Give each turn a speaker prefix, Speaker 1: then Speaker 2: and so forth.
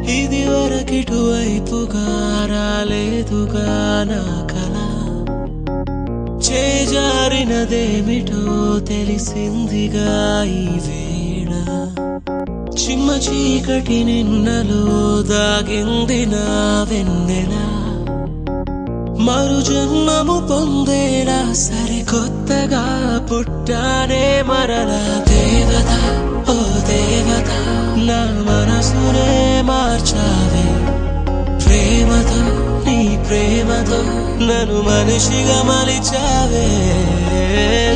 Speaker 1: ఇది వరకిటువైపుగా రాలేదుగా నా కల చేజారినదేమిటో తెలిసిందిగా ఈ వేళ చిమ్మ చీకటి నిన్నలో దాగింది నా వెన్నెల మరు జన్మము పొందేలా సరికొత్తగా పుట్టానే మరలా దేవత ఓ దేవత నా మనసునే మార్చావే ప్రేమతో నీ ప్రేమతో నన్ను మనిషిగా మలిచావే